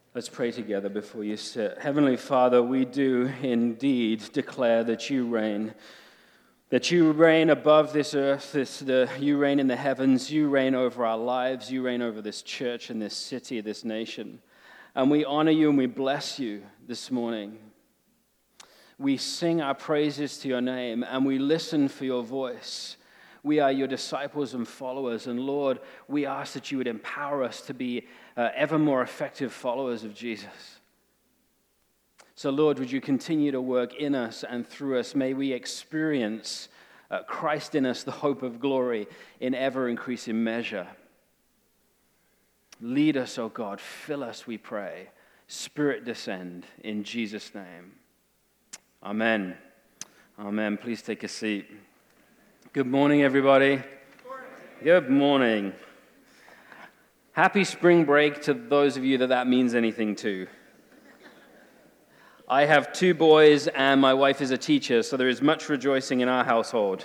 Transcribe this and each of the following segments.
Let's pray together before you sit. Heavenly Father, we do indeed declare that you reign above this earth, you reign in the heavens, you reign over our lives, you reign over this church and this city, this nation. And we honor you and we bless you this morning. We sing our praises to your name and we listen for your voice. We are your disciples and followers, and Lord, we ask that you would empower us to be ever more effective followers of Jesus. So Lord, would you continue to work in us and through us? May we experience Christ in us, the hope of glory, in ever-increasing measure. Lead us, O God, fill us, we pray. Spirit descend, in Jesus' name. Amen. Amen. Please take a seat. Good morning, everybody. Good morning. Happy spring break to those of you that means anything to. I have 2 boys and my wife is a teacher, so there is much rejoicing in our household.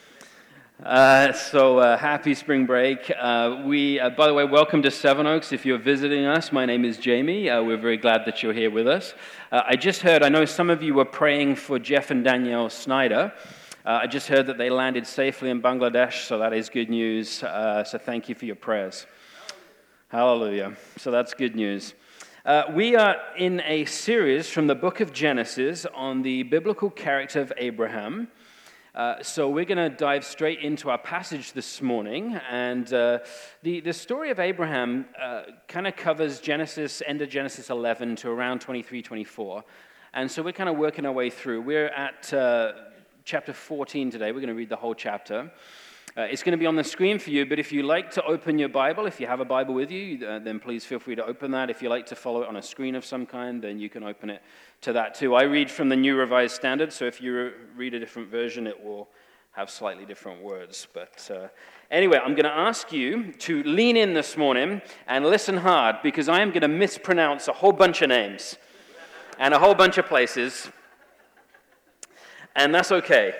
Happy spring break. By the way, welcome to Seven Oaks. If you're visiting us, my name is Jamie. We're very glad that you're here with us. I know some of you were praying for Jeff and Danielle Snyder. I just heard that they landed safely in Bangladesh, so that is good news. So thank you for your prayers. Hallelujah. So that's good news. We are in a series from the book of Genesis on the biblical character of Abraham. So we're going to dive straight into our passage this morning. And the story of Abraham kind of covers end of Genesis 11 to around 23, 24. And so we're kind of working our way through. We're at chapter 14 today. We're going to read the whole chapter. It's going to be on the screen for you, but if you like to open your Bible, if you have a Bible with you, then please feel free to open that. If you like to follow it on a screen of some kind, then you can open it to that too. I read from the New Revised Standard, so if you read a different version, it will have slightly different words. But anyway, I'm going to ask you to lean in this morning and listen hard, because I am going to mispronounce a whole bunch of names and a whole bunch of places. And that's okay.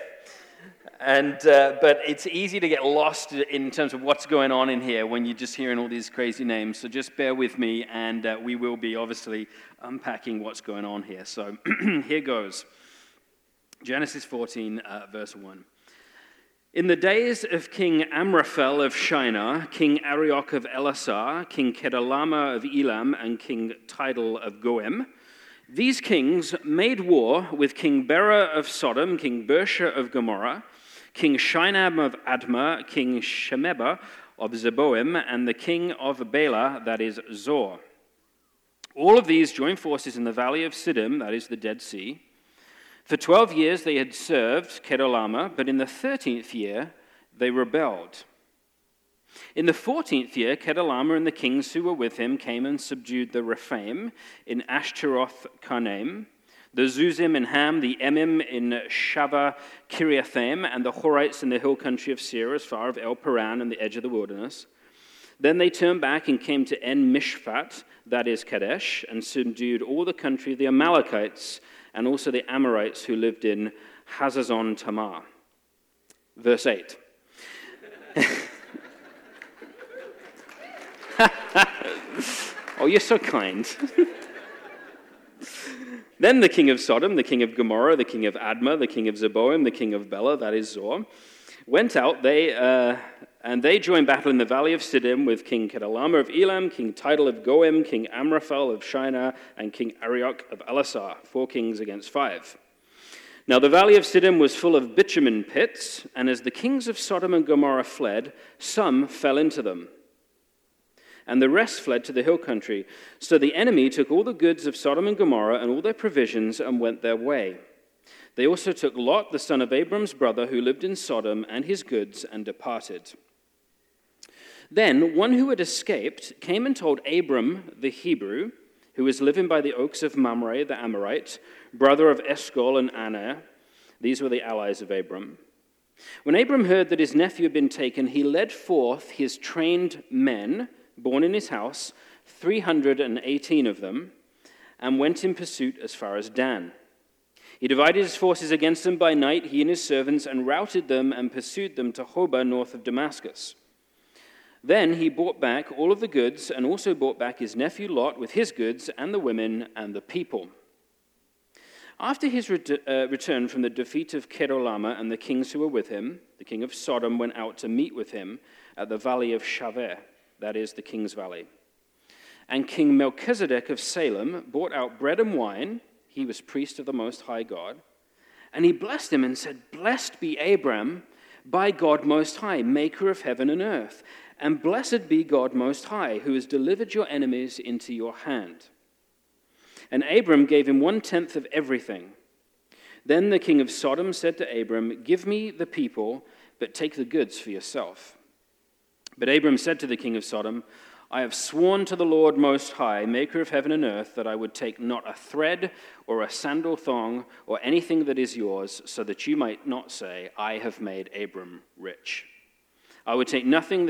But it's easy to get lost in terms of what's going on in here when you're just hearing all these crazy names. So just bear with me, and we will be obviously unpacking what's going on here. So here goes. Genesis 14, verse 1. In the days of King Amraphel of Shinar, King Arioch of Elasar, King Kedorlaomer of Elam, and King Tidal of Goim, these kings made war with King Bera of Sodom, King Bersha of Gomorrah, King Shinab of Admah, King Shemeba of Zeboim, and the king of Bela, that is Zor. All of these joined forces in the valley of Siddim, that is the Dead Sea. For 12 years they had served Kedorlaomer, but in the 13th year they rebelled. In the 14th year, Kedorlaomer and the kings who were with him came and subdued the Rephaim in Ashtaroth Karnaim, the Zuzim in Ham, the Emim in Shaveh Kiriathaim, and the Horites in the hill country of Seir as far as El Paran and the edge of the wilderness. Then they turned back and came to En Mishpat, that is Kadesh, and subdued all the country of the Amalekites and also the Amorites who lived in Hazazon Tamar. Verse 8. Oh, you're so kind. Then the king of Sodom, the king of Gomorrah, the king of Admah, the king of Zeboim, the king of Bela, that is Zor, went out, and they joined battle in the valley of Siddim with King Kedorlaomer of Elam, King Tidal of Goim, King Amraphel of Shinar, and King Arioch of Elasar, 4 kings against 5. Now the valley of Siddim was full of bitumen pits, and as the kings of Sodom and Gomorrah fled, some fell into them, and the rest fled to the hill country. So the enemy took all the goods of Sodom and Gomorrah and all their provisions and went their way. They also took Lot, the son of Abram's brother, who lived in Sodom, and his goods, and departed. Then one who had escaped came and told Abram the Hebrew, who was living by the oaks of Mamre the Amorite, brother of Eshcol and Aner. These were the allies of Abram. When Abram heard that his nephew had been taken, he led forth his trained men, born in his house, 318 of them, and went in pursuit as far as Dan. He divided his forces against them by night, he and his servants, and routed them and pursued them to Hobah north of Damascus. Then he brought back all of the goods and also brought back his nephew Lot with his goods and the women and the people. After his return from the defeat of Kedorlaomer and the kings who were with him, the king of Sodom went out to meet with him at the valley of Shaveh, that is, the king's valley. And King Melchizedek of Salem brought out bread and wine. He was priest of the Most High God. And he blessed him and said, "Blessed be Abram by God Most High, maker of heaven and earth. And blessed be God Most High, who has delivered your enemies into your hand." And Abram gave him 1/10 of everything. Then the king of Sodom said to Abram, "Give me the people, but take the goods for yourself." But Abram said to the king of Sodom, "I have sworn to the Lord Most High, maker of heaven and earth, that I would take not a thread or a sandal thong or anything that is yours, so that you might not say, 'I have made Abram rich.' I would take nothing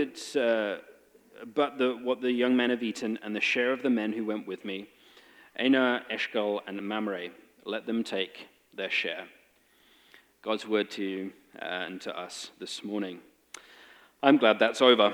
but what the young men have eaten and the share of the men who went with me, Aner, Eshcol, and Mamre. Let them take their share." God's word to you and to us this morning. I'm glad that's over.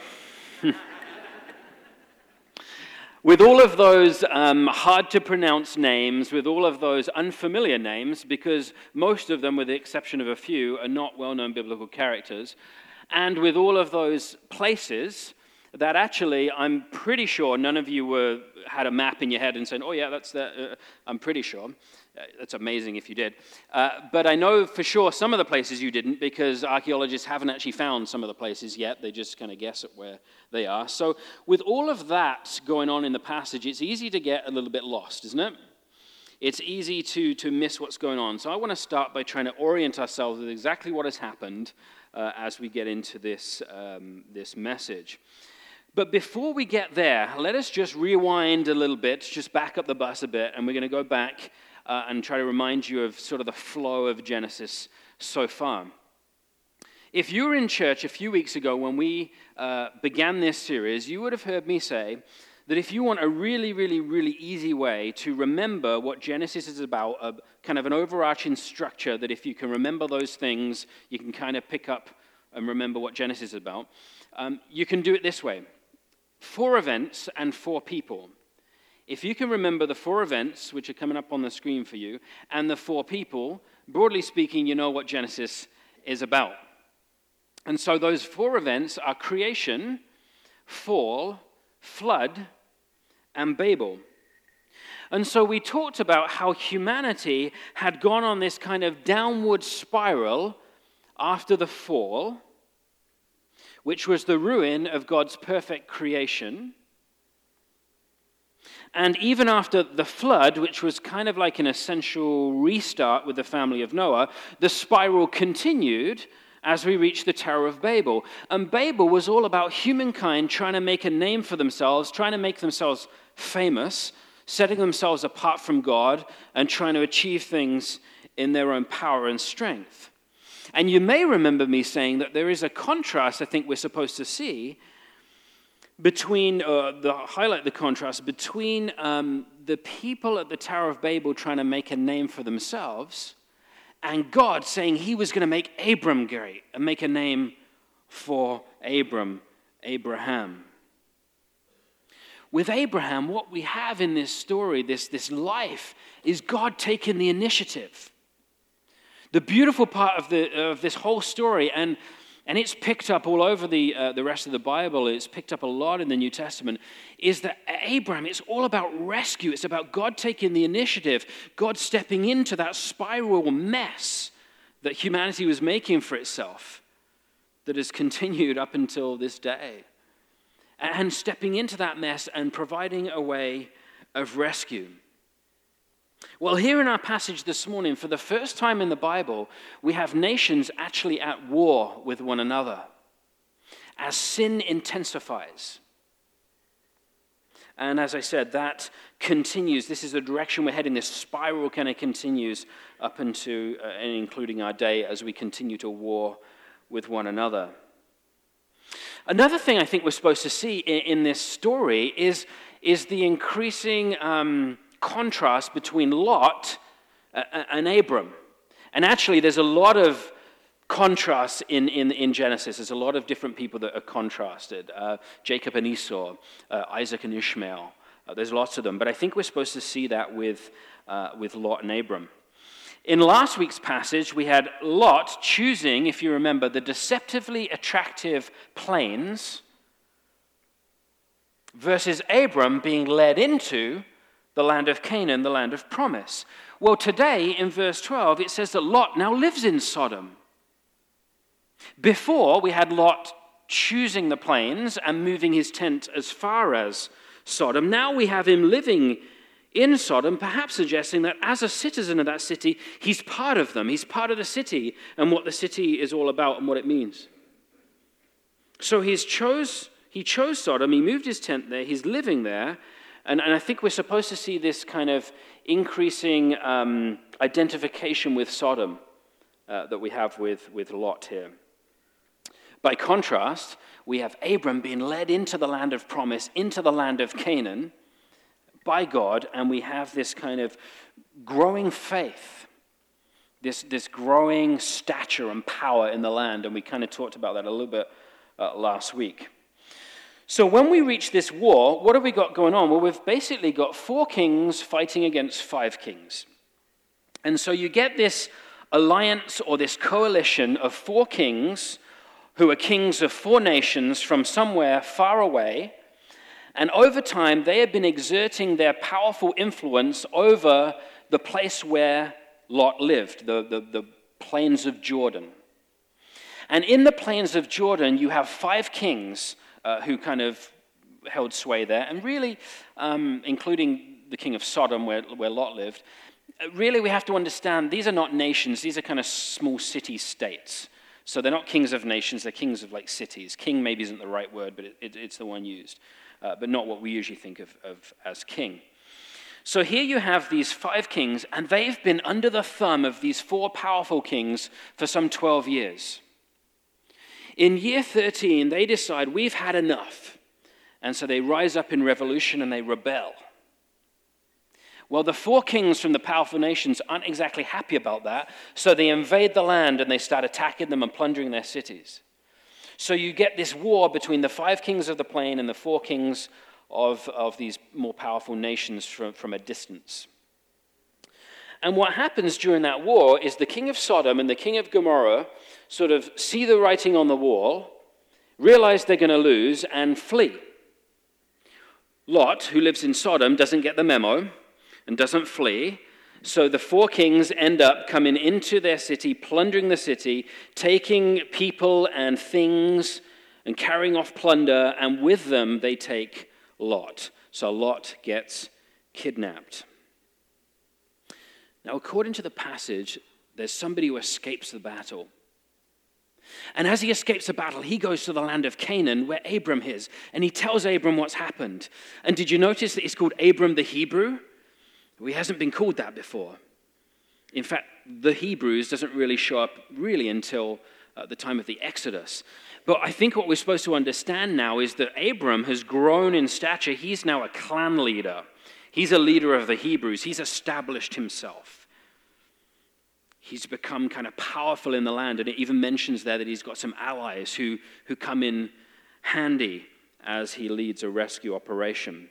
With all of those hard-to-pronounce names, with all of those unfamiliar names, because most of them, with the exception of a few, are not well-known biblical characters, and with all of those places that actually, I'm pretty sure none of you had a map in your head and said, "Oh yeah, that's that." I'm pretty sure. That's amazing if you did. But I know for sure some of the places you didn't, because archaeologists haven't actually found some of the places yet. They just kind of guess at where they are. So with all of that going on in the passage, it's easy to get a little bit lost, isn't it? It's easy to miss what's going on. So I want to start by trying to orient ourselves with exactly what has happened as we get into this message. But before we get there, let us just rewind a little bit, just back up the bus a bit, and we're going to go back and try to remind you of sort of the flow of Genesis so far. If you were in church a few weeks ago when we began this series, you would have heard me say that if you want a really, really, really easy way to remember what Genesis is about, a kind of an overarching structure that if you can remember those things, you can kind of pick up and remember what Genesis is about, you can do it this way. 4 events and 4 people. If you can remember the 4 events, which are coming up on the screen for you, and the 4 people, broadly speaking, you know what Genesis is about. And so those 4 events are creation, fall, flood, and Babel. And so we talked about how humanity had gone on this kind of downward spiral after the fall, which was the ruin of God's perfect creation. And even after the flood, which was kind of like an essential restart with the family of Noah, the spiral continued as we reached the Tower of Babel. And Babel was all about humankind trying to make a name for themselves, trying to make themselves famous, setting themselves apart from God, and trying to achieve things in their own power and strength. And you may remember me saying that there is a contrast I think we're supposed to see between, highlight the contrast between the people at the Tower of Babel trying to make a name for themselves and God saying he was going to make Abram great and make a name for Abraham. With Abraham, what we have in this story, this life, is God taking the initiative. The beautiful part of this whole story, and it's picked up all over the rest of the Bible, it's picked up a lot in the New Testament, is that Abraham, it's all about rescue. It's about God taking the initiative, God stepping into that spiral mess that humanity was making for itself, that has continued up until this day. And stepping into that mess and providing a way of rescue. Well, here in our passage this morning, for the first time in the Bible, we have nations actually at war with one another as sin intensifies. And as I said, that continues. This is the direction we're heading. This spiral kind of continues up into and including our day as we continue to war with one another. Another thing I think we're supposed to see in this story is the increasing contrast between Lot and Abram. And actually, there's a lot of contrasts in Genesis. There's a lot of different people that are contrasted. Jacob and Esau, Isaac and Ishmael. There's lots of them. But I think we're supposed to see that with Lot and Abram. In last week's passage, we had Lot choosing, if you remember, the deceptively attractive plains versus Abram being led into the land of Canaan, the land of promise. Well, today in verse 12, it says that Lot now lives in Sodom. Before, we had Lot choosing the plains and moving his tent as far as Sodom. Now we have him living in Sodom, perhaps suggesting that as a citizen of that city, he's part of them. He's part of the city and what the city is all about and what it means. So he chose Sodom, he moved his tent there, he's living there, and I think we're supposed to see this kind of increasing identification with Sodom that we have with Lot here. By contrast, we have Abram being led into the land of promise, into the land of Canaan by God, and we have this kind of growing faith, this growing stature and power in the land, and we kind of talked about that a little bit last week. So when we reach this war, what have we got going on? Well, we've basically got 4 kings fighting against 5 kings. And so you get this alliance or this coalition of 4 kings who are kings of 4 nations from somewhere far away. And over time, they have been exerting their powerful influence over the place where Lot lived, the plains of Jordan. And in the plains of Jordan, you have 5 kings who kind of held sway there, and really, including the king of Sodom, where Lot lived. Really, we have to understand these are not nations; these are kind of small city-states. So they're not kings of nations; they're kings of like cities. King maybe isn't the right word, but it's the one used, but not what we usually think of as king. So here you have these 5 kings, and they've been under the thumb of these 4 powerful kings for some 12 years. In year 13, they decide, we've had enough. And so they rise up in revolution and they rebel. Well, the 4 kings from the powerful nations aren't exactly happy about that, so they invade the land and they start attacking them and plundering their cities. So you get this war between the 5 kings of the plain and the 4 kings of these more powerful nations from a distance. And what happens during that war is the king of Sodom and the king of Gomorrah sort of see the writing on the wall, realize they're going to lose, and flee. Lot, who lives in Sodom, doesn't get the memo and doesn't flee. So the 4 kings end up coming into their city, plundering the city, taking people and things and carrying off plunder, and with them they take Lot. So Lot gets kidnapped. Now, according to the passage, there's somebody who escapes the battle. And as he escapes the battle, he goes to the land of Canaan where Abram is, and he tells Abram what's happened. And did you notice that he's called Abram the Hebrew? He hasn't been called that before. In fact, the Hebrews doesn't really show up really until the time of the Exodus. But I think what we're supposed to understand now is that Abram has grown in stature. He's now a clan leader. He's a leader of the Hebrews. He's established himself. He's become kind of powerful in the land, and it even mentions there that he's got some allies who come in handy as he leads a rescue operation.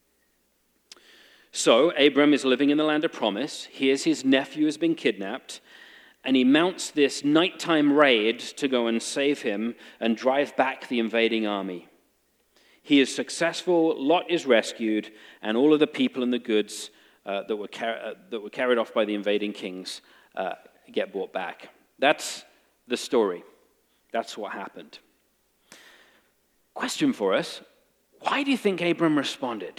So Abram is living in the land of promise. Here's his nephew has been kidnapped, and he mounts this nighttime raid to go and save him and drive back the invading army. He is successful, Lot is rescued, and all of the people and the goods that were carried off by the invading kings get brought back. That's the story. That's what happened. Question for us, why do you think Abram responded?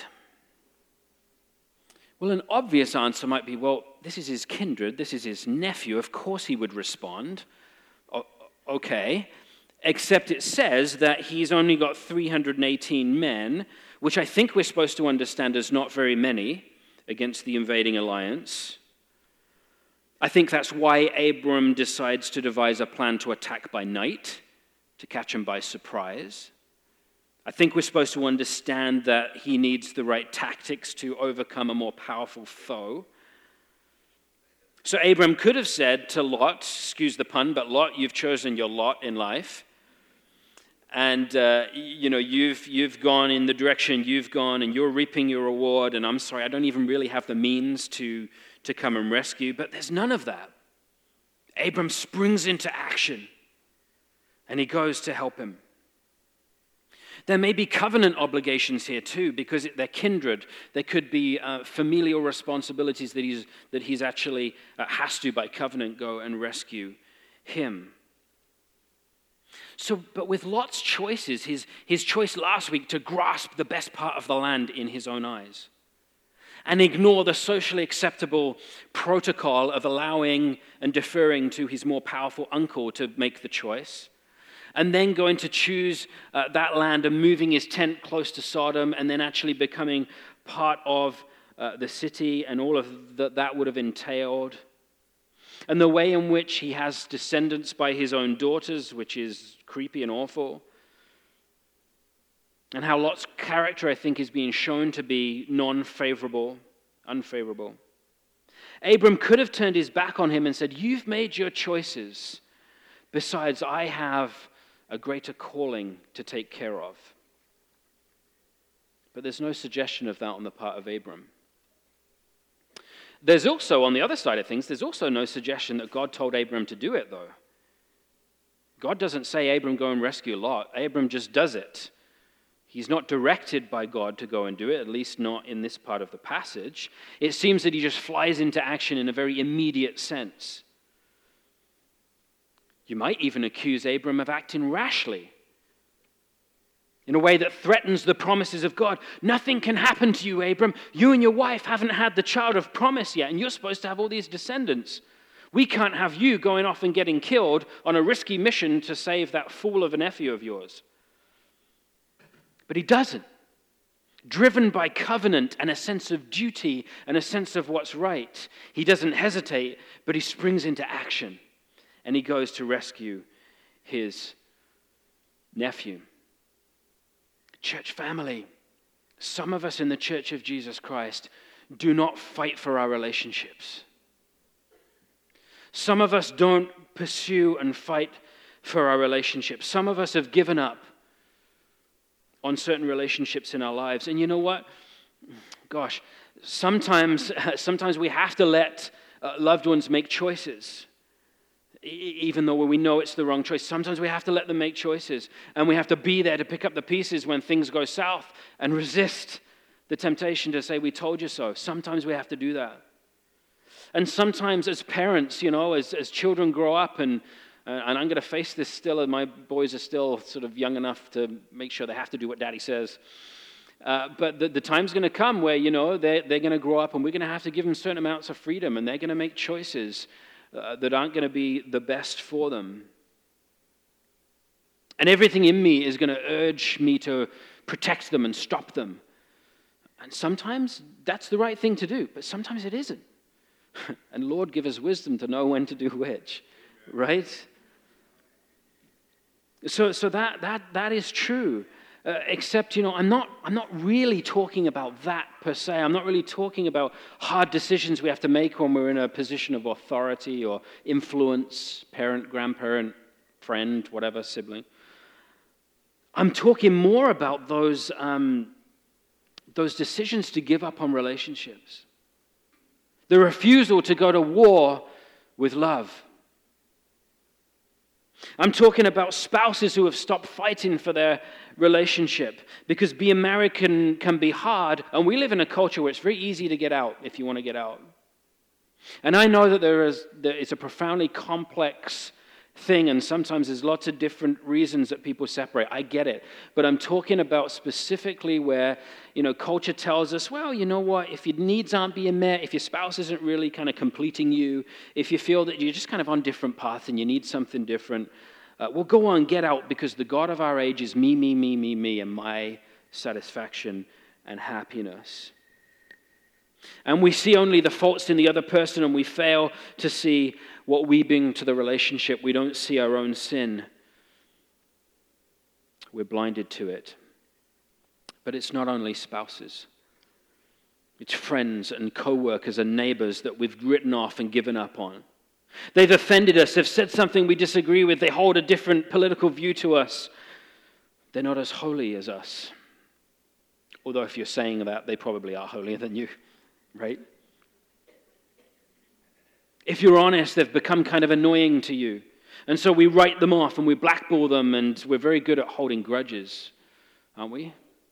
Well, an obvious answer might be, well, this is his kindred, this is his nephew, of course he would respond. Okay. Except it says that he's only got 318 men, which I think we're supposed to understand as not very many against the invading alliance. I think that's why Abram decides to devise a plan to attack by night, to catch him by surprise. I think we're supposed to understand that he needs the right tactics to overcome a more powerful foe. So Abram could have said to Lot, excuse the pun, but Lot, you've chosen your lot in life. And, you've gone in the direction you've gone, and you're reaping your reward, and I'm sorry, I don't even really have the means to come and rescue. But there's none of that. Abram springs into action, and he goes to help him. There may be covenant obligations here too, because they're kindred. There could be familial responsibilities that he's actually has to, by covenant, go and rescue him. So, but with Lot's choices, his choice last week to grasp the best part of the land in his own eyes and ignore the socially acceptable protocol of allowing and deferring to his more powerful uncle to make the choice, and then going to choose that land and moving his tent close to Sodom, and then actually becoming part of the city and all of that would have entailed. And the way in which he has descendants by his own daughters, which is creepy and awful. And how Lot's character, I think, is being shown to be unfavorable. Abram could have turned his back on him and said, "You've made your choices. Besides, I have a greater calling to take care of." But there's no suggestion of that on the part of Abram. There's also, on the other side of things, there's also no suggestion that God told Abram to do it, though. God doesn't say, "Abram, go and rescue Lot." Abram just does it. He's not directed by God to go and do it, at least not in this part of the passage. It seems that he just flies into action in a very immediate sense. You might even accuse Abram of acting rashly, in a way that threatens the promises of God. Nothing can happen to you, Abram. You and your wife haven't had the child of promise yet, and you're supposed to have all these descendants. We can't have you going off and getting killed on a risky mission to save that fool of a nephew of yours. But he doesn't. Driven by covenant and a sense of duty and a sense of what's right, he doesn't hesitate, but he springs into action, and he goes to rescue his nephew. Church family, some of us in the Church of Jesus Christ do not fight for our relationships. Some of us don't pursue and fight for our relationships. Some of us have given up on certain relationships in our lives. And you know what? Gosh, sometimes we have to let loved ones make choices. Even though we know it's the wrong choice, sometimes we have to let them make choices, and we have to be there to pick up the pieces when things go south and resist the temptation to say, "We told you so." Sometimes we have to do that. And sometimes as parents, as children grow up, and I'm going to face this still, and my boys are still sort of young enough to make sure they have to do what Daddy says. But the time's going to come where, they're going to grow up, and we're going to have to give them certain amounts of freedom, and they're going to make choices that aren't going to be the best for them. And everything in me is going to urge me to protect them and stop them. And sometimes that's the right thing to do, but sometimes it isn't. And Lord, give us wisdom to know when to do which, right? So that is true. Except, I'm not really talking about that per se. I'm not really talking about hard decisions we have to make when we're in a position of authority or influence, parent, grandparent, friend, whatever, sibling. I'm talking more about those decisions to give up on relationships. The refusal to go to war with love. I'm talking about spouses who have stopped fighting for their relationship, because being married can be hard, and we live in a culture where it's very easy to get out if you want to get out. And I know that it's a profoundly complex thing, and sometimes there's lots of different reasons that people separate. I get it. But I'm talking about specifically where, culture tells us, well, you know what, if your needs aren't being met, if your spouse isn't really kind of completing you, if you feel that you're just kind of on different paths and you need something different, well, go on, get out, because the God of our age is me, me, me, me, me, and my satisfaction and happiness. And we see only the faults in the other person, and we fail to see what we bring to the relationship. We don't see our own sin. We're blinded to it. But it's not only spouses. It's friends and co-workers and neighbors that we've written off and given up on. They've offended us. They've said something we disagree with. They hold a different political view to us. They're not as holy as us. Although if you're saying that, they probably are holier than you, right? If you're honest, they've become kind of annoying to you. And so we write them off and we blackball them, and we're very good at holding grudges, aren't we?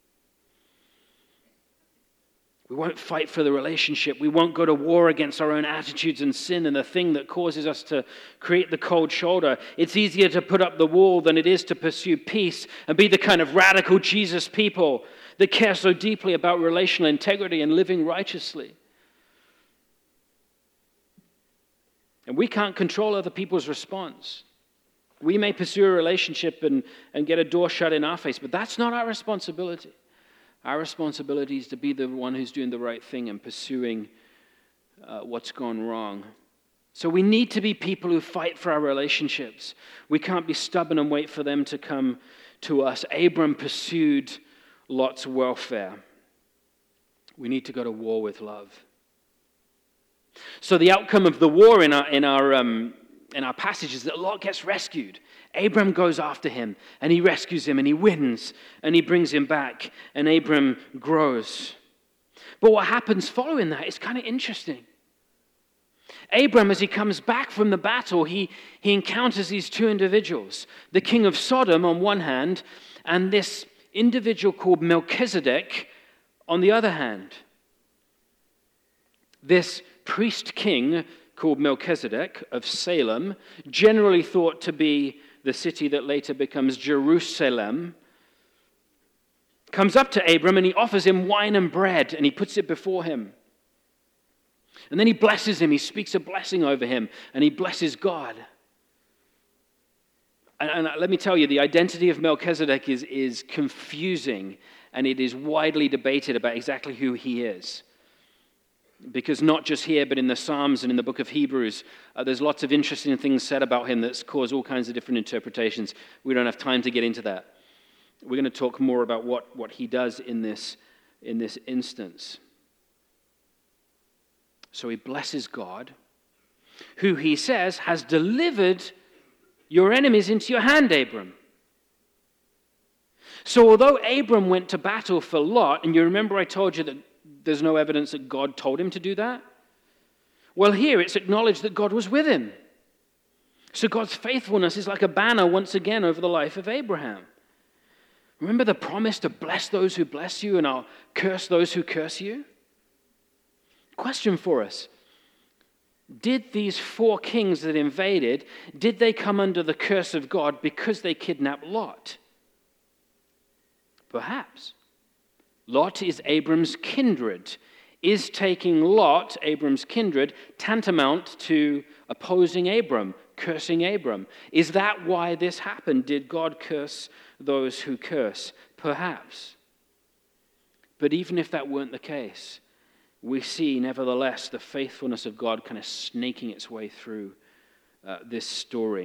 We won't fight for the relationship. We won't go to war against our own attitudes and sin and the thing that causes us to create the cold shoulder. It's easier to put up the wall than it is to pursue peace and be the kind of radical Jesus people that care so deeply about relational integrity and living righteously. And we can't control other people's response. We may pursue a relationship and get a door shut in our face, but that's not our responsibility. Our responsibility is to be the one who's doing the right thing and pursuing what's gone wrong. So we need to be people who fight for our relationships. We can't be stubborn and wait for them to come to us. Abram pursued Lot's welfare. We need to go to war with love. So the outcome of the war in our passage is that Lot gets rescued. Abram goes after him, and he rescues him, and he wins, and he brings him back, and Abram grows. But what happens following that is kind of interesting. Abram, as he comes back from the battle, he encounters these two individuals, the king of Sodom on one hand, and this individual called Melchizedek on the other hand. This priest king called Melchizedek of Salem, generally thought to be the city that later becomes Jerusalem, comes up to Abram and he offers him wine and bread and he puts it before him. And then he blesses him, he speaks a blessing over him, and he blesses God. And let me tell you, the identity of Melchizedek is confusing, and it is widely debated about exactly who he is. Because not just here, but in the Psalms and in the book of Hebrews, there's lots of interesting things said about him that's caused all kinds of different interpretations. We don't have time to get into that. We're going to talk more about what he does in this instance. So he blesses God, who he says has delivered your enemies into your hand, Abram. So although Abram went to battle for Lot, and you remember I told you that there's no evidence that God told him to do that? Well, here it's acknowledged that God was with him. So God's faithfulness is like a banner once again over the life of Abraham. Remember the promise to bless those who bless you and I'll curse those who curse you? Question for us. Did these four kings that invaded, did they come under the curse of God because they kidnapped Lot? Perhaps. Lot is Abram's kindred. Is taking Lot, Abram's kindred, tantamount to opposing Abram, cursing Abram? Is that why this happened? Did God curse those who curse? Perhaps. But even if that weren't the case, we see, nevertheless, the faithfulness of God kind of snaking its way through this story.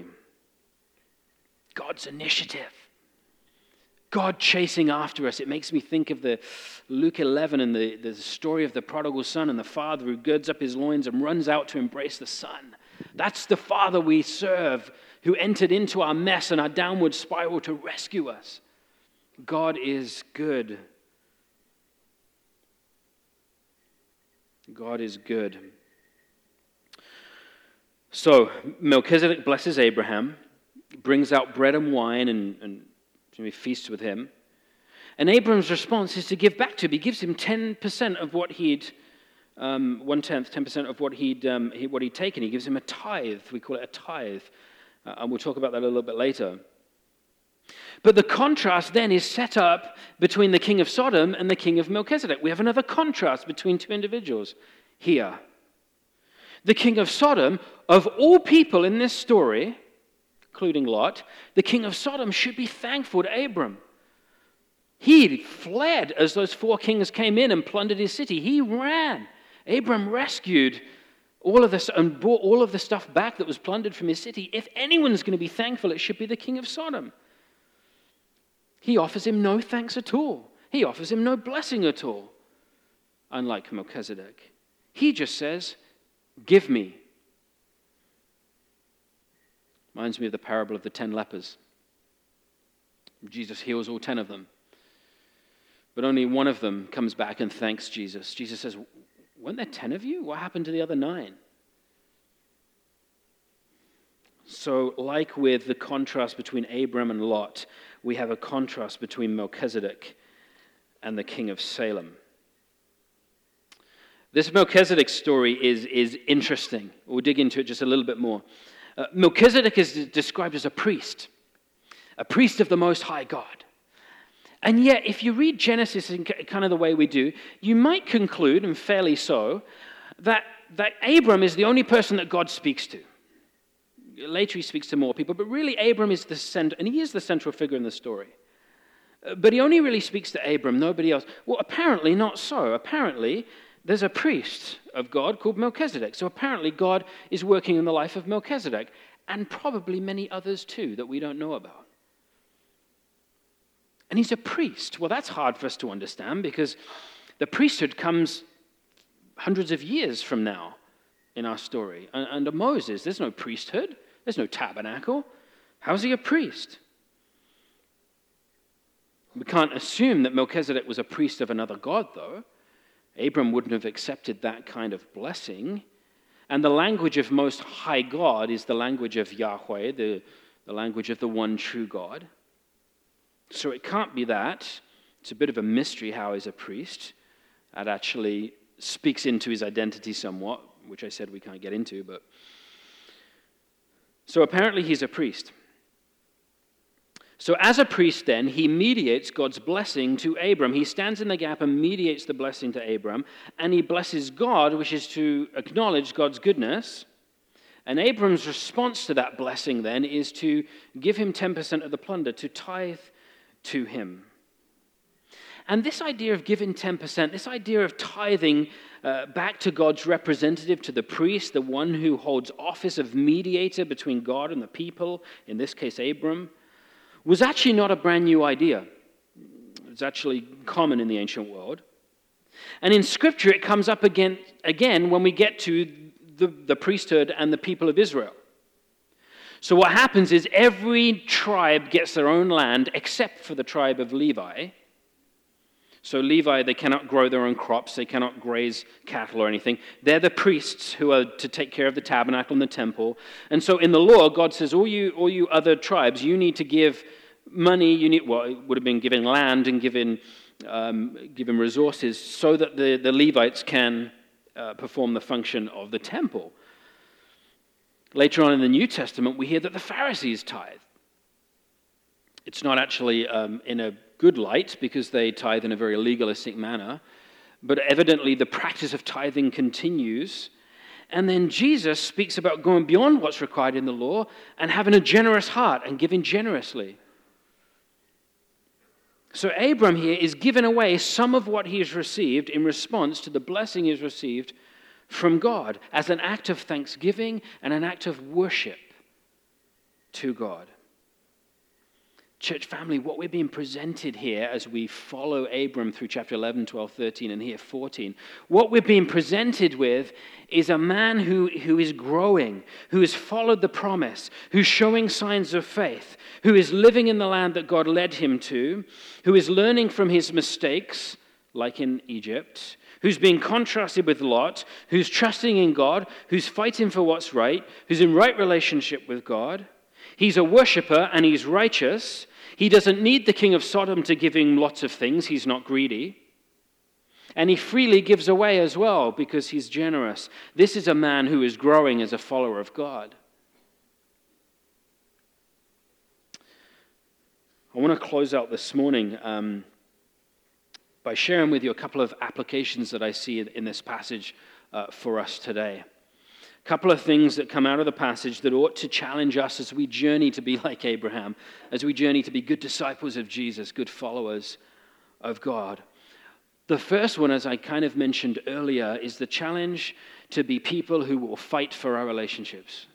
God's initiative. God chasing after us. It makes me think of the Luke 11 and the story of the prodigal son and the father who girds up his loins and runs out to embrace the son. That's the Father we serve, who entered into our mess and our downward spiral to rescue us. God is good. God is good. So Melchizedek blesses Abraham, brings out bread and wine and he feasts with him. And Abram's response is to give back to him. He gives him 10% of what he'd, 10% of what he'd taken. He gives him a tithe. We call it a tithe. And we'll talk about that a little bit later. But the contrast then is set up between the king of Sodom and the king of Melchizedek. We have another contrast between two individuals here. The king of Sodom, of all people in this story, including Lot, the king of Sodom should be thankful to Abram. He fled as those four kings came in and plundered his city. He ran. Abram rescued all of this and brought all of the stuff back that was plundered from his city. If anyone's going to be thankful, it should be the king of Sodom. He offers him no thanks at all. He offers him no blessing at all. unlike Melchizedek. He just says, give me. Reminds me of the parable of the 10 lepers. Jesus heals all 10 of them. But only one of them comes back and thanks Jesus. Jesus says, weren't there 10 of you? What happened to the other 9? So, like with the contrast between Abram and Lot, we have a contrast between Melchizedek and the king of Salem. This Melchizedek story is interesting. We'll dig into it just a little bit more. Melchizedek is described as a priest of the Most High God. And yet, if you read Genesis in kind of the way we do, you might conclude, and fairly so, that Abram is the only person that God speaks to. Later he speaks to more people, but really Abram is the center, and he is the central figure in the story. But he only really speaks to Abram, nobody else. Well, apparently not so. Apparently, there's a priest of God called Melchizedek. So apparently God is working in the life of Melchizedek, and probably many others too that we don't know about. And he's a priest. Well, that's hard for us to understand because the priesthood comes hundreds of years from now in our story. Under Moses, there's no priesthood. There's no tabernacle. How's he a priest? We can't assume that Melchizedek was a priest of another god, though. Abram wouldn't have accepted that kind of blessing. And the language of Most High God is the language of Yahweh, the language of the one true God. So it can't be that. It's a bit of a mystery how he's a priest. That actually speaks into his identity somewhat, which I said we can't get into. But so apparently he's a priest. So as a priest then, he mediates God's blessing to Abram. He stands in the gap and mediates the blessing to Abram, and he blesses God, which is to acknowledge God's goodness. And Abram's response to that blessing then is to give him 10% of the plunder, to tithe to him. And this idea of giving 10%, this idea of tithing back to God's representative, to the priest, the one who holds office of mediator between God and the people, in this case Abram, was actually not a brand new idea. It was actually common in the ancient world. And in Scripture it comes up again when we get to the priesthood and the people of Israel. So what happens is every tribe gets their own land except for the tribe of Levi. So Levi, they cannot grow their own crops, they cannot graze cattle or anything. They're the priests who are to take care of the tabernacle and the temple. And so in the law, God says, all you other tribes, you need to give money, it would have been giving land and giving resources so that the Levites can perform the function of the temple. Later on in the New Testament, we hear that the Pharisees tithe. It's not actually in a good light because they tithe in a very legalistic manner, but evidently the practice of tithing continues. And then Jesus speaks about going beyond what's required in the law and having a generous heart and giving generously. So Abram here is giving away some of what he has received in response to the blessing he has received from God as an act of thanksgiving and an act of worship to God. Church family, what we're being presented here as we follow Abram through chapter 11, 12, 13, and here 14, what we're being presented with is a man who is growing, who has followed the promise, who's showing signs of faith, who is living in the land that God led him to, who is learning from his mistakes, like in Egypt, who's being contrasted with Lot, who's trusting in God, who's fighting for what's right, who's in right relationship with God. He's a worshiper and he's righteous. He doesn't need the king of Sodom to give him lots of things. He's not greedy. And he freely gives away as well because he's generous. This is a man who is growing as a follower of God. I want to close out this morning by sharing with you a couple of applications that I see in this passage for us today. A couple of things that come out of the passage that ought to challenge us as we journey to be like Abraham, as we journey to be good disciples of Jesus, good followers of God. The first one, as I kind of mentioned earlier, is the challenge to be people who will fight for our relationships.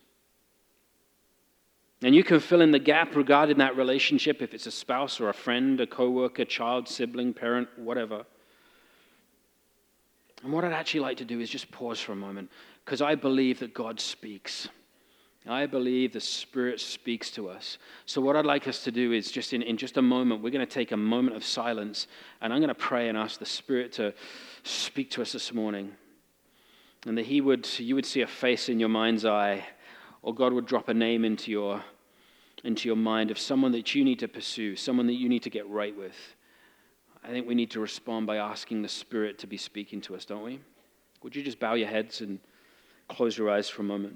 And you can fill in the gap regarding that relationship, if it's a spouse or a friend, a co-worker, child, sibling, parent, whatever. And what I'd actually like to do is just pause for a moment, because I believe that God speaks. I believe the Spirit speaks to us. So what I'd like us to do is just in just a moment, we're going to take a moment of silence, and I'm going to pray and ask the Spirit to speak to us this morning. And that you would see a face in your mind's eye, or God would drop a name into your mind of someone that you need to pursue, someone that you need to get right with. I think we need to respond by asking the Spirit to be speaking to us, don't we? Would you just bow your heads and close your eyes for a moment?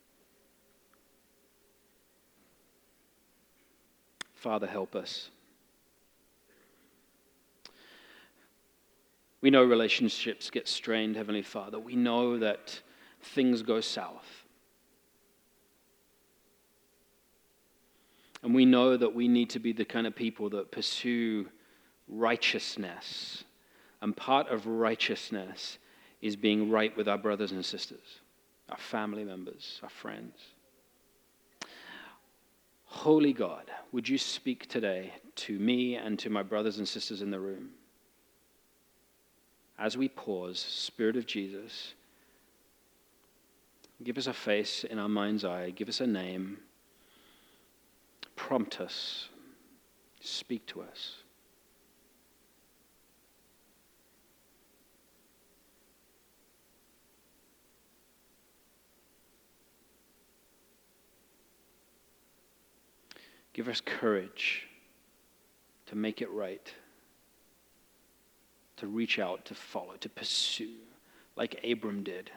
Father, help us. We know relationships get strained, Heavenly Father. We know that things go south. And we know that we need to be the kind of people that pursue righteousness. And part of righteousness is being right with our brothers and sisters, our family members, our friends. Holy God, would you speak today to me and to my brothers and sisters in the room? As we pause, Spirit of Jesus, give us a face in our mind's eye, give us a name, prompt us, speak to us. Give us courage to make it right, to reach out, to follow, to pursue, like Abram did.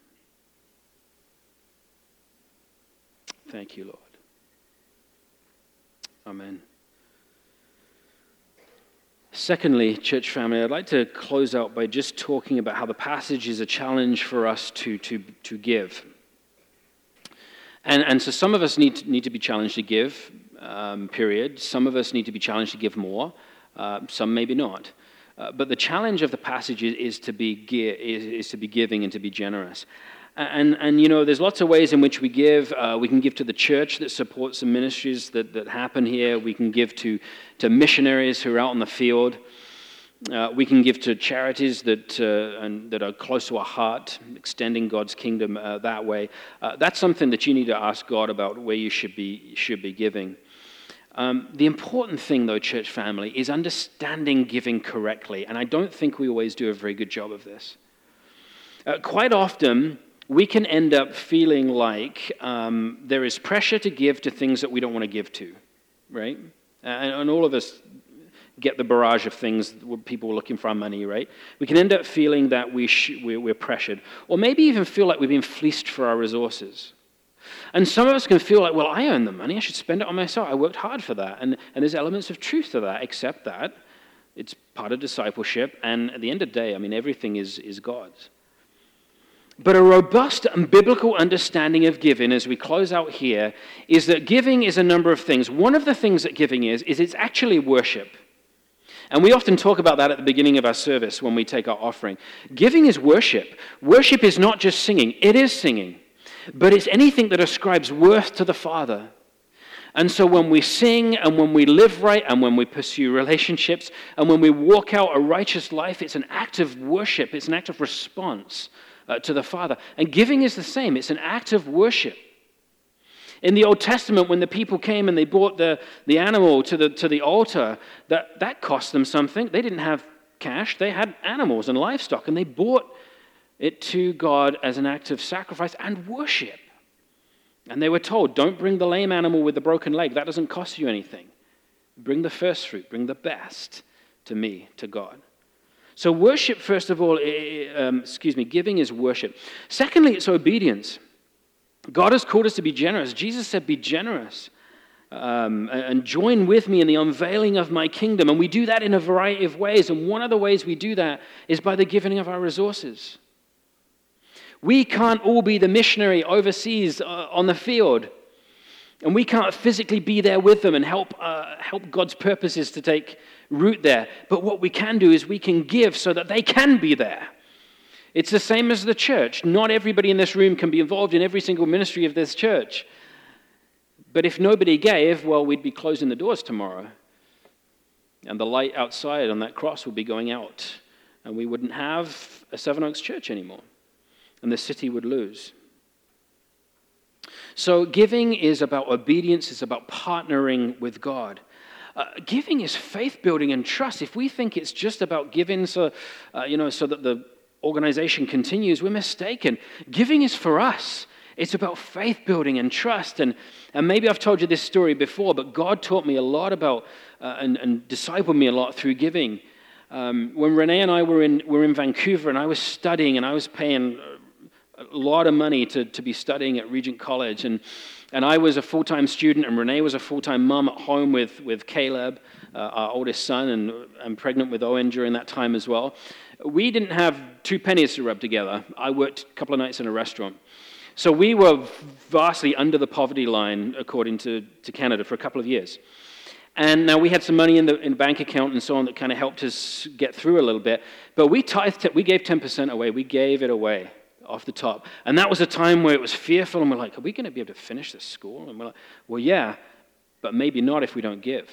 Thank you, Lord. Amen. Secondly, church family, I'd like to close out by just talking about how the passage is a challenge for us to give. And so some of us need to be challenged to give, period. Some of us need to be challenged to give more. Some maybe not. But the challenge of the passage is to be giving and to be generous. And you know, there's lots of ways in which we give. We can give to the church that supports the ministries that happen here. We can give to missionaries who are out in the field. We can give to charities that are close to our heart, extending God's kingdom that way. That's something that you need to ask God about where you should be giving. The important thing, though, church family, is understanding giving correctly. And I don't think we always do a very good job of this. Quite often, we can end up feeling like there is pressure to give to things that we don't want to give to, right? And all of us get the barrage of things where people are looking for our money, right? We can end up feeling that we're pressured. Or maybe even feel like we've been fleeced for our resources. And some of us can feel like, well, I earned the money, I should spend it on myself. I worked hard for that. And there's elements of truth to that, except that it's part of discipleship. And at the end of the day, I mean, everything is God's. But a robust and biblical understanding of giving, as we close out here, is that giving is a number of things. One of the things that giving is it's actually worship. And we often talk about that at the beginning of our service when we take our offering. Giving is worship. Worship is not just singing. It is singing. But it's anything that ascribes worth to the Father. And so when we sing and when we live right and when we pursue relationships and when we walk out a righteous life, it's an act of worship. It's an act of response to the Father. And giving is the same. It's an act of worship. In the Old Testament, when the people came and they brought the animal to the altar, that cost them something. They didn't have cash. They had animals and livestock, and they brought it to God as an act of sacrifice and worship. And they were told, don't bring the lame animal with the broken leg. That doesn't cost you anything. Bring the first fruit. Bring the best to me, to God. So worship, first of all, giving is worship. Secondly, it's obedience. God has called us to be generous. Jesus said, be generous and join with me in the unveiling of my kingdom. And we do that in a variety of ways. And one of the ways we do that is by the giving of our resources. We can't all be the missionary overseas on the field. And we can't physically be there with them and help God's purposes to take root there. But what we can do is we can give so that they can be there. It's the same as the church. Not everybody in this room can be involved in every single ministry of this church. But if nobody gave, well, we'd be closing the doors tomorrow. And the light outside on that cross would be going out and we wouldn't have a Seven Oaks church anymore, and the city would lose. So giving is about obedience, it's about partnering with God. Giving is faith building and trust. If we think it's just about giving so that the organization continues, we're mistaken. Giving is for us. It's about faith building and trust. And maybe I've told you this story before, but God taught me a lot about and discipled me a lot through giving. When Renee and I were in Vancouver, and I was studying, and I was paying a lot of money to be studying at Regent College, and I was a full-time student, and Renee was a full-time mom at home with Caleb, our oldest son, and I'm pregnant with Owen during that time as well. We didn't have 2 pennies to rub together. I worked a couple of nights in a restaurant. So we were vastly under the poverty line, according to Canada, for a couple of years. And now we had some money in the bank account and so on that kind of helped us get through a little bit. But we gave 10% away. We gave it away off the top. And that was a time where it was fearful, and we're like, are we going to be able to finish this school? And we're like, well, yeah, but maybe not if we don't give.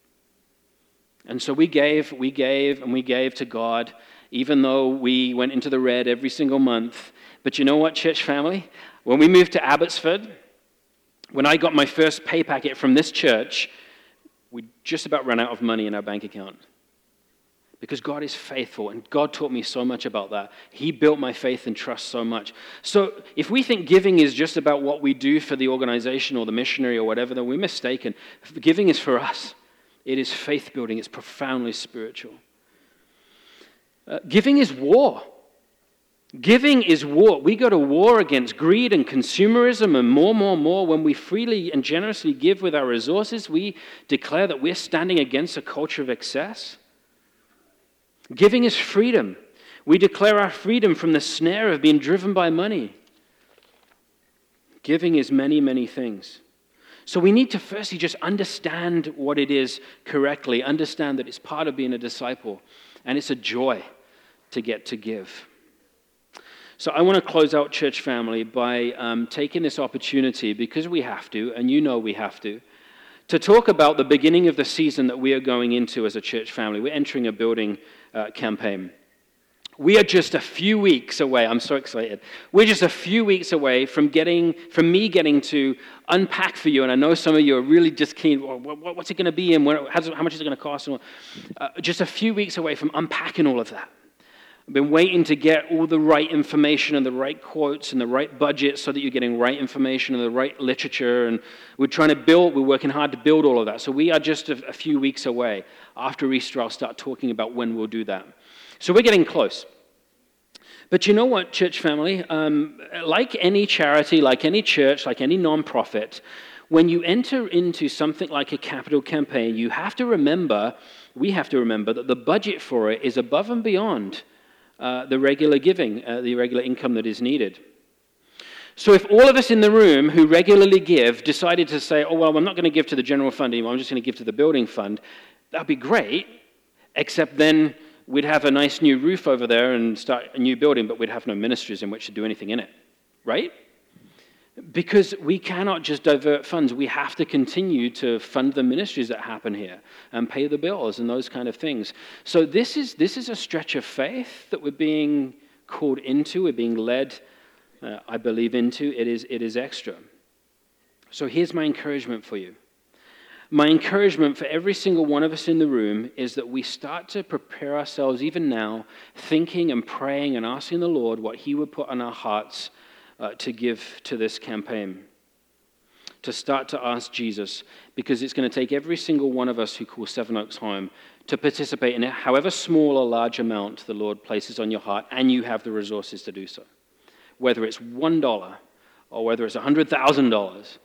And so we gave to God, even though we went into the red every single month. But you know what, church family? When we moved to Abbotsford, when I got my first pay packet from this church, we just about ran out of money in our bank account. Because God is faithful, and God taught me so much about that. He built my faith and trust so much. So if we think giving is just about what we do for the organization or the missionary or whatever, then we're mistaken. Giving is for us. It is faith building. It's profoundly spiritual. Giving is war. Giving is war. We go to war against greed and consumerism and more. When we freely and generously give with our resources, we declare that we're standing against a culture of excess. Giving is freedom. We declare our freedom from the snare of being driven by money. Giving is many, many things. So we need to firstly just understand what it is correctly, understand that it's part of being a disciple, and it's a joy to get to give. So I want to close out, church family, by taking this opportunity, because we have to, and you know we have to talk about the beginning of the season that we are going into as a church family. We're entering a building campaign. We are just a few weeks away. I'm so excited. We're just a few weeks away from me getting to unpack for you, and I know some of you are really just keen. What's it going to be, and how much is it going to cost? Just a few weeks away from unpacking all of that. I've been waiting to get all the right information and the right quotes and the right budget so that you're getting right information and the right literature. And we're working hard to build all of that. So we are just a few weeks away. After Easter, I'll start talking about when we'll do that. So we're getting close. But you know what, church family? Like any charity, like any church, like any nonprofit, when you enter into something like a capital campaign, we have to remember that the budget for it is above and beyond the regular giving, the regular income that is needed. So if all of us in the room who regularly give decided to say, oh, well, I'm not going to give to the general fund anymore, I'm just going to give to the building fund, that'd be great, except then we'd have a nice new roof over there and start a new building, but we'd have no ministries in which to do anything in it, right? Because we cannot just divert funds. We have to continue to fund the ministries that happen here and pay the bills and those kind of things. So this is a stretch of faith that we're being called into, we're being led, I believe, into. It is extra. So here's my encouragement for you. My encouragement for every single one of us in the room is that we start to prepare ourselves even now, thinking and praying and asking the Lord what He would put on our hearts to give to this campaign, to start to ask Jesus, because it's going to take every single one of us who call Seven Oaks home to participate in it, however small or large amount the Lord places on your heart, and you have the resources to do so. Whether it's $1 or whether it's $100,000,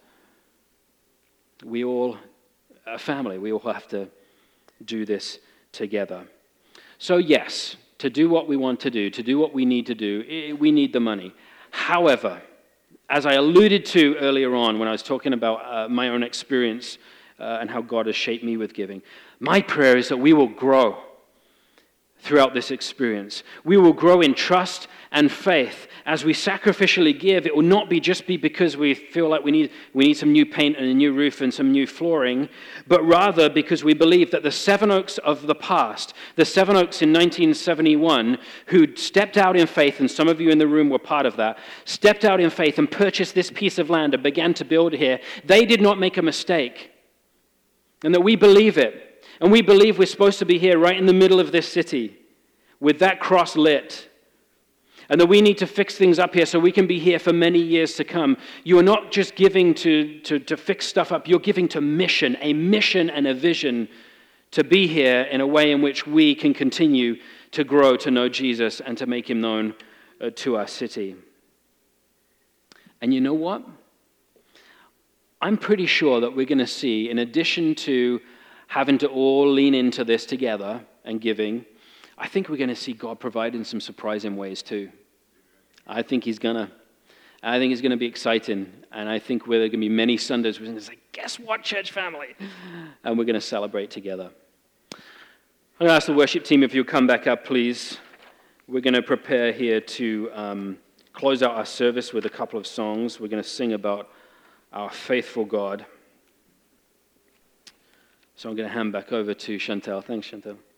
we all, a family, we all have to do this together. So yes, to do what we want to do what we need to do, we need the money. However, as I alluded to earlier on when I was talking about my own experience and how God has shaped me with giving, my prayer is that we will grow throughout this experience. We will grow in trust and faith as we sacrificially give, it will not just be because we feel like we need some new paint and a new roof and some new flooring, but rather because we believe that the Seven Oaks of the past, the Seven Oaks in 1971, who stepped out in faith, and some of you in the room were part of that, stepped out in faith and purchased this piece of land and began to build here, they did not make a mistake. And that we believe it. And we believe we're supposed to be here right in the middle of this city with that cross lit. And that we need to fix things up here so we can be here for many years to come. You are not just giving to fix stuff up. You're giving to mission, a mission and a vision to be here in a way in which we can continue to grow to know Jesus and to make him known to our city. And you know what? I'm pretty sure that we're going to see, in addition to having to all lean into this together and giving, I think we're going to see God provide in some surprising ways too. I think he's going to be exciting. And I think there are going to be many Sundays we're going to say, guess what, church family? And we're going to celebrate together. I'm going to ask the worship team if you'll come back up, please. We're going to prepare here to close out our service with a couple of songs. We're going to sing about our faithful God. So I'm going to hand back over to Chantel. Thanks, Chantel.